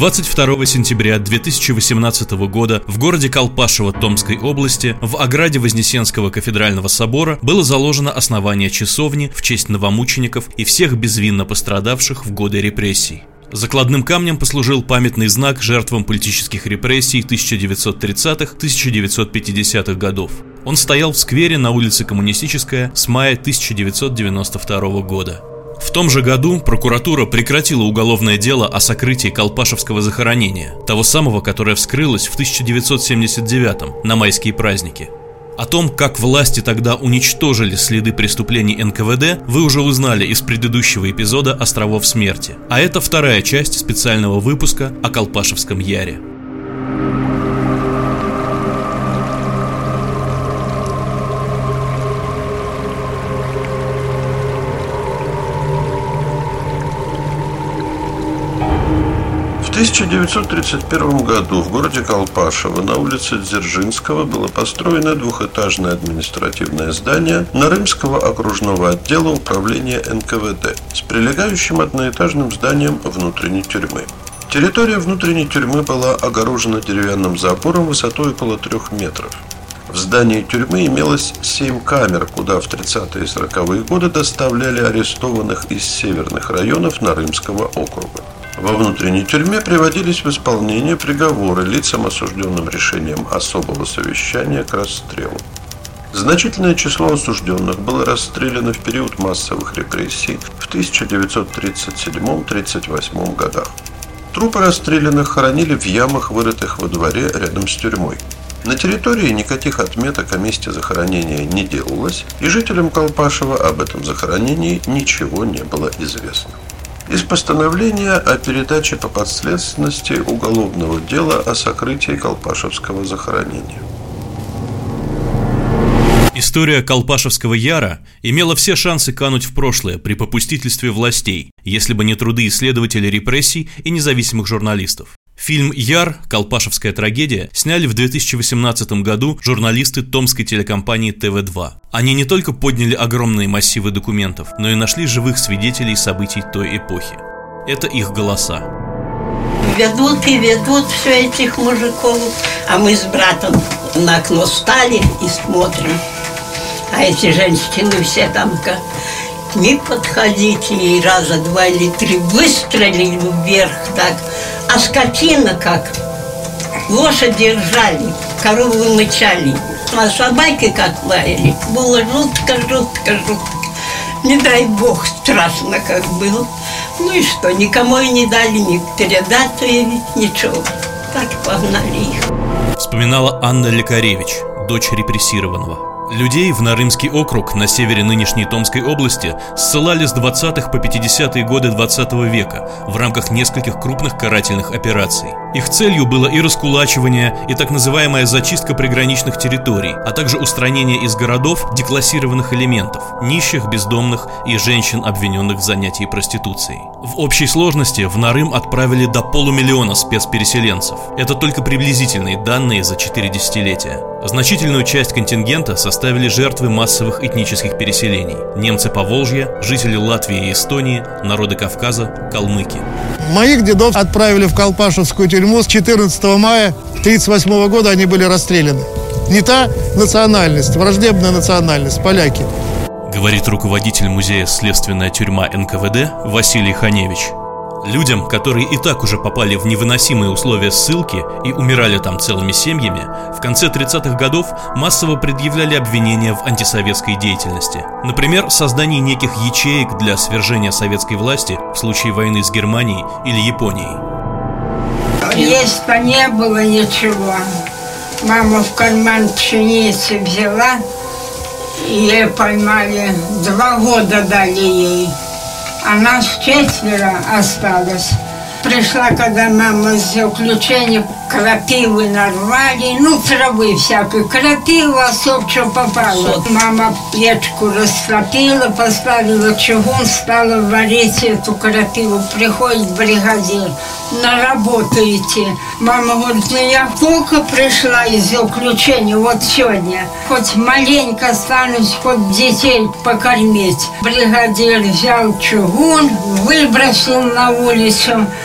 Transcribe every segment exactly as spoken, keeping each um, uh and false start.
двадцать второго сентября две тысячи восемнадцатого года в городе Колпашево Томской области в ограде Вознесенского кафедрального собора было заложено основание часовни в честь новомучеников и всех безвинно пострадавших в годы репрессий. Закладным камнем послужил памятный знак жертвам политических репрессий тысяча девятьсот тридцатых — тысяча девятьсот пятидесятых годов. Он стоял в сквере на улице Коммунистическая с мая тысяча девятьсот девяносто второго года. В том же году прокуратура прекратила уголовное дело о сокрытии колпашевского захоронения, того самого, которое вскрылось в тысяча девятьсот семьдесят девятом на майские праздники. О том, как власти тогда уничтожили следы преступлений эн ка вэ дэ, вы уже узнали из предыдущего эпизода «Островов смерти», а это вторая часть специального выпуска о Колпашевском яре. В тысяча девятьсот тридцать первом году в городе Колпашево на улице Дзержинского было построено двухэтажное административное здание Нарымского окружного отдела управления эн ка вэ дэ с прилегающим одноэтажным зданием внутренней тюрьмы. Территория внутренней тюрьмы была огорожена деревянным забором высотой около трех метров. В здании тюрьмы имелось семь камер, куда в тридцатые и сороковые годы доставляли арестованных из северных районов Нарымского округа. Во внутренней тюрьме приводились в исполнение приговоры лицам, осужденным решением особого совещания к расстрелу. Значительное число осужденных было расстреляно в период массовых репрессий в тысяча девятьсот тридцать седьмом — тридцать восьмом годах. Трупы расстрелянных хоронили в ямах, вырытых во дворе рядом с тюрьмой. На территории никаких отметок о месте захоронения не делалось, и жителям Колпашева об этом захоронении ничего не было известно. Из постановления о передаче по подследственности уголовного дела о сокрытии Колпашевского захоронения. История Колпашевского яра имела все шансы кануть в прошлое при попустительстве властей, если бы не труды исследователей репрессий и независимых журналистов. Фильм «Яр. Колпашевская трагедия» сняли в две тысячи восемнадцатом году журналисты томской телекомпании тэ вэ два. Они не только подняли огромные массивы документов, но и нашли живых свидетелей событий той эпохи. Это их голоса. Ведут и ведут все этих мужиков, а мы с братом на окно стали и смотрим. А эти женщины все там-ка не подходите, и раза два или три выстрелили вверх так. А скотина как? Лошади ржали, коровы мычали, а собаки как лаяли. Было жутко, жутко, жутко. Не дай бог, страшно как было. Ну и что, никому и не дали ни передачи, ничего. Так погнали их. Вспоминала Анна Лекаревич, дочь репрессированного. Людей в Нарымский округ на севере нынешней Томской области ссылали с двадцатых по пятидесятые годы двадцатого века в рамках нескольких крупных карательных операций. Их целью было и раскулачивание, и так называемая зачистка приграничных территорий, а также устранение из городов деклассированных элементов, нищих, бездомных и женщин, обвиненных в занятии проституцией. В общей сложности в Нарым отправили до полумиллиона спецпереселенцев. Это только приблизительные данные за четыре десятилетия. Значительную часть контингента составили жертвы массовых этнических переселений: немцы Поволжья, жители Латвии и Эстонии, народы Кавказа, калмыки. Моих дедов отправили в Колпашевскую тюрьму с четырнадцатого мая тридцать восьмого года, они были расстреляны. Не та национальность, враждебная национальность, поляки. Говорит руководитель музея «Следственная тюрьма эн ка вэ дэ» Василий Ханевич. Людям, которые и так уже попали в невыносимые условия ссылки и умирали там целыми семьями, в конце тридцатых годов массово предъявляли обвинения в антисоветской деятельности. Например, создании неких ячеек для свержения советской власти в случае войны с Германией или Японией. Есть-то не было ничего. Мама в карман пшеницы взяла, и ее поймали, два года дали ей. А нас четверо осталось. Пришла, когда мама с заключения, крапивы нарвали, ну, травы всякой, крапива, все, что попало. Мама печку растопила, поставила чугун, стала варить эту крапиву. Приходит бригадир: на работу идти. Мама говорит: ну, я только пришла из заключения, вот сегодня. Хоть маленько останусь, хоть детей покормить. Бригадир взял чугун, выбросил на улицу.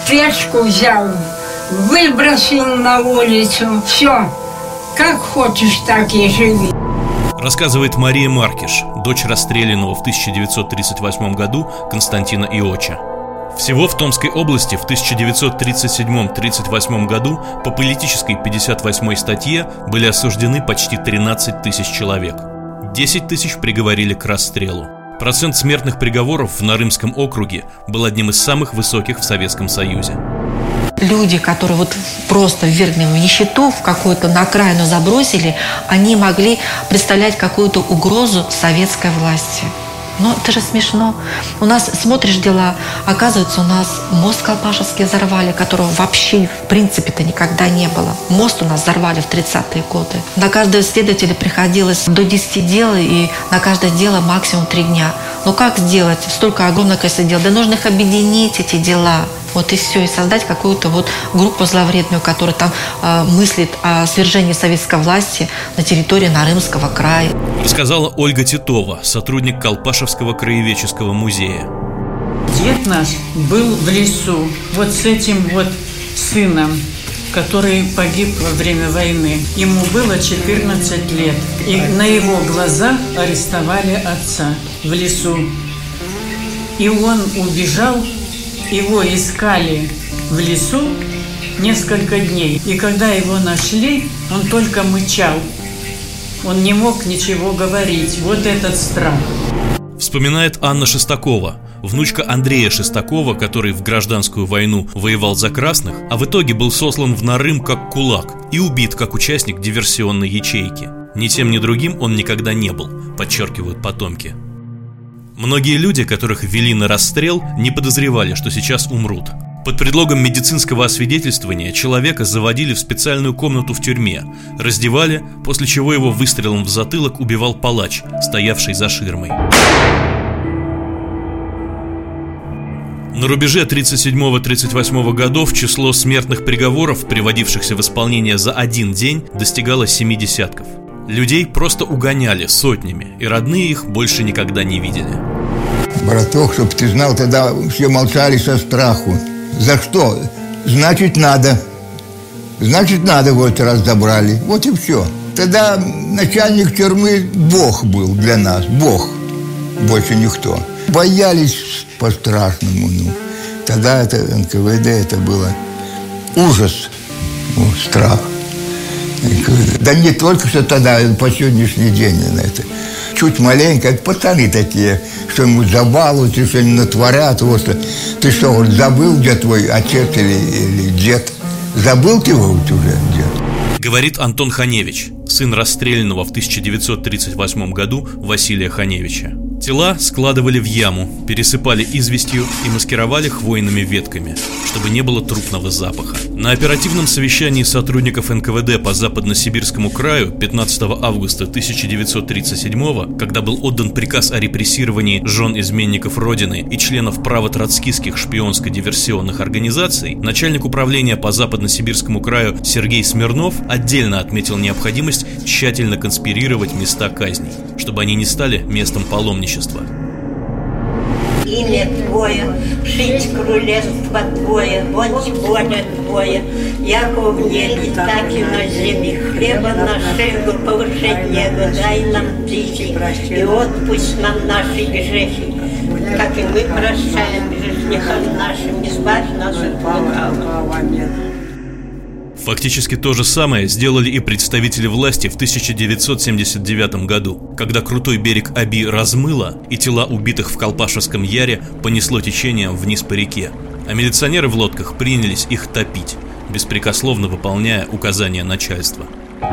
печку взял, выбросил на улицу. Все, как хочешь, так и живи. Рассказывает Мария Маркиш, дочь расстрелянного в тысяча девятьсот тридцать восьмом году Константина Иоча. Всего в Томской области в тысяча девятьсот тридцать седьмом — тридцать восьмом году по политической пятьдесят восьмой статье были осуждены почти тринадцать тысяч человек. десять тысяч приговорили к расстрелу. Процент смертных приговоров в Нарымском округе был одним из самых высоких в Советском Союзе. Люди, которые вот просто ввергли в нищету, в какую-то на окраину забросили, они могли представлять какую-то угрозу советской власти. Но это же смешно. У нас, смотришь дела, оказывается, у нас мост Колпашевский взорвали, которого вообще, в принципе-то, никогда не было. Мост у нас взорвали в тридцатые годы. На каждого следователя приходилось до десяти дел, и на каждое дело максимум три дня. Но как сделать столько огромное количество дел? Да нужно их объединить, эти дела. Вот и все, и создать какую-то вот группу зловредную, которая там э, мыслит о свержении советской власти на территории Нарымского края. Рассказала Ольга Титова, сотрудник Колпашевского краеведческого музея. Дед наш был в лесу вот с этим вот сыном, который погиб во время войны. Ему было четырнадцать лет. И на его глазах арестовали отца в лесу. И он убежал. Его искали в лесу несколько дней. И когда его нашли, он только мычал. Он не мог ничего говорить. Вот этот страх. Вспоминает Анна Шестакова, внучка Андрея Шестакова, который в гражданскую войну воевал за красных, а в итоге был сослан в Нарым как кулак и убит как участник диверсионной ячейки. Ни тем, ни другим он никогда не был, подчеркивают потомки. Многие люди, которых ввели на расстрел, не подозревали, что сейчас умрут. Под предлогом медицинского освидетельствования человека заводили в специальную комнату в тюрьме, раздевали, после чего его выстрелом в затылок убивал палач, стоявший за ширмой. На рубеже тридцать седьмого — тридцать восьмого годов число смертных приговоров, приводившихся в исполнение за один день, достигало семи десятков. Людей просто угоняли сотнями, и родные их больше никогда не видели. Браток, чтоб ты знал, тогда все молчали со страху. За что? Значит, надо. Значит, надо, вот раз забрали. Вот и все. Тогда начальник тюрьмы Бог был для нас. Бог. Больше никто. Боялись по-страшному. Ну. Тогда это эн ка вэ дэ, это было ужас. Ну, страх. Да не только что тогда, по сегодняшний день на это. Чуть маленько, пацаны такие, что-нибудь забалуют, что-нибудь натворят. Вот, ты что, вот забыл, где твой отец или, или дед? Забыл ты его вот уже, дед? Говорит Антон Ханевич, сын расстрелянного в тысяча девятьсот тридцать восьмом году Василия Ханевича. Тела складывали в яму, пересыпали известью и маскировали хвойными ветками, чтобы не было трупного запаха. На оперативном совещании сотрудников эн ка вэ дэ по Западно-Сибирскому краю пятнадцатого августа тысяча девятьсот тридцать седьмого, когда был отдан приказ о репрессировании жен изменников Родины и членов право-троцкистских шпионско-диверсионных организаций, начальник управления по Западно-Сибирскому краю Сергей Смирнов отдельно отметил необходимость тщательно конспирировать места казней, чтобы они не стали местом паломничества. Имя Твое, шить королевство Твое, вот воля Твоя, яко в небе, так и на земле. Хлеба нашего повышения дай нам дичи, и отпусть нам наши грехи, как и мы прощаем грешникам нашим, избавь нас от лукавого. Фактически то же самое сделали и представители власти в тысяча девятьсот семьдесят девятом году, когда крутой берег Оби размыло, и тела убитых в Колпашевском яре понесло течением вниз по реке, а милиционеры в лодках принялись их топить, беспрекословно выполняя указания начальства.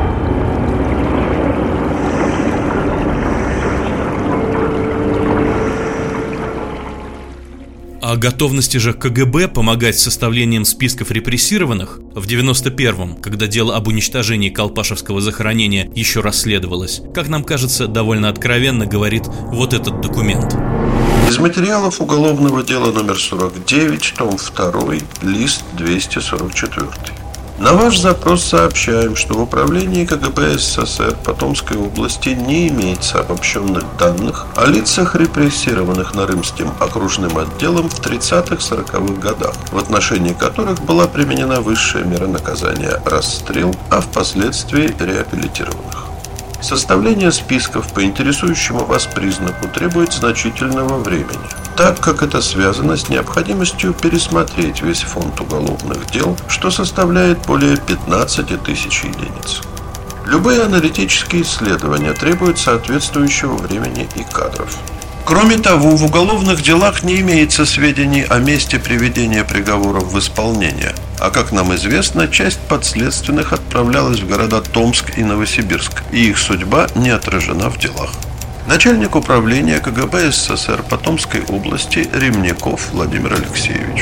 О готовности же ка гэ бэ помогать с составлением списков репрессированных в девяносто первом, когда дело об уничтожении Колпашевского захоронения еще расследовалось, как нам кажется, довольно откровенно говорит вот этот документ. Из материалов уголовного дела номер сорок девять, том второй, лист двести сорок четыре. На ваш запрос сообщаем, что в управлении КГБ СССР по Томской области не имеется обобщенных данных о лицах, репрессированных Нарымским окружным отделом в тридцатых-сороковых годах, в отношении которых была применена высшая мера наказания – расстрел, а впоследствии реабилитированных. Составление списков по интересующему вас признаку требует значительного времени, так как это связано с необходимостью пересмотреть весь фонд уголовных дел, что составляет более пятнадцати тысяч единиц. Любые аналитические исследования требуют соответствующего времени и кадров. Кроме того, в уголовных делах не имеется сведений о месте приведения приговоров в исполнение, а, как нам известно, часть подследственных отправлялась в города Томск и Новосибирск, и их судьба не отражена в делах. Начальник управления КГБ СССР по Томской области Ремняков Владимир Алексеевич.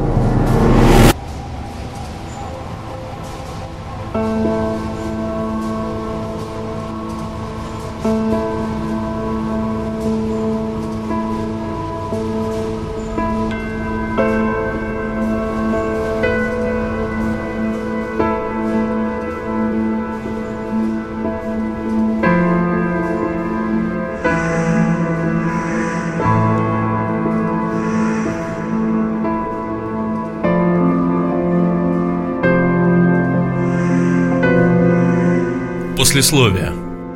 Послесловие.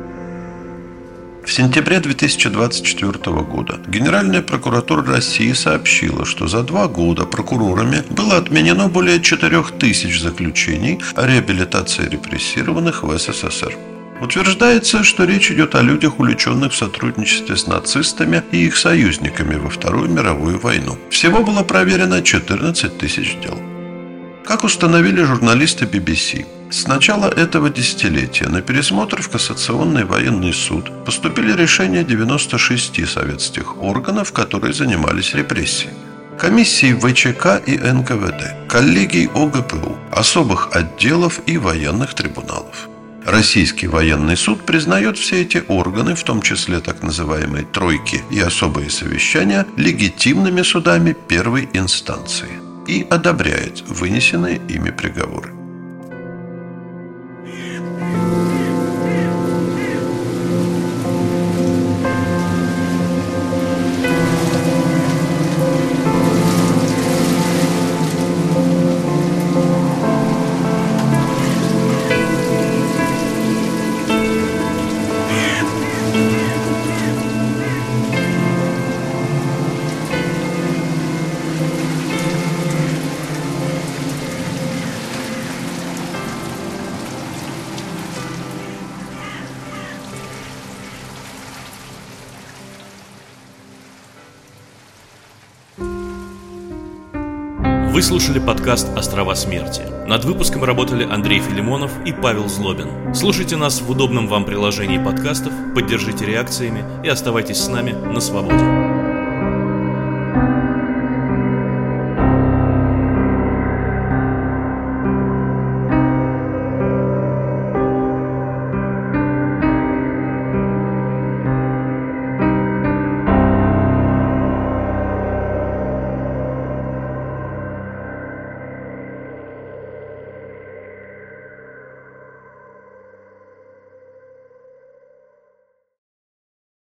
В сентябре две тысячи двадцать четвёртого года Генеральная прокуратура России сообщила, что за два года прокурорами было отменено более четырёх тысяч заключений о реабилитации репрессированных в СССР. Утверждается, что речь идет о людях, увлеченных в сотрудничестве с нацистами и их союзниками во Вторую мировую войну. Всего было проверено четырнадцать тысяч дел. Как установили журналисты би би си, с начала этого десятилетия на пересмотр в Кассационный военный суд поступили решения девяноста шести советских органов, которые занимались репрессиями. Комиссии вэ че ка и эн ка вэ дэ, коллегий о гэ пэ у, особых отделов и военных трибуналов. Российский военный суд признает все эти органы, в том числе так называемые «тройки» и особые совещания, легитимными судами первой инстанции и одобряет вынесенные ими приговоры. Вы слушали подкаст «Острова смерти». Над выпуском работали Андрей Филимонов и Павел Злобин. Слушайте нас в удобном вам приложении подкастов, поддержите реакциями и оставайтесь с нами на свободе.